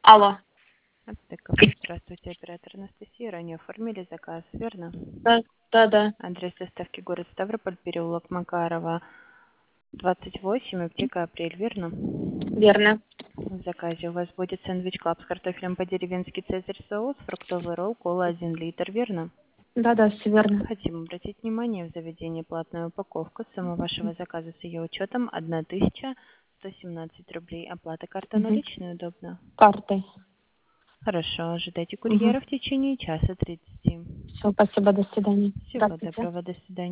Алло. Аптека. Здравствуйте, оператор Анастасия. Ранее оформили заказ, верно? Да. Адрес доставки город Ставрополь, переулок Макарова, 28, аптека Апрель, верно? Верно. В заказе у вас будет сэндвич клаб с картофелем по-деревенски «Цезарь» соус, фруктовый ролл, кола 1 литр, верно? Да, все верно. Хотим обратить внимание, в заведении платная упаковка. Сумма вашего заказа с ее учетом 1117 рублей. Оплата карта наличная удобно? Картой. Хорошо, ожидайте курьера в течение часа 30. Все, спасибо, до свидания. Всего Здравствуйте. доброго, до свидания.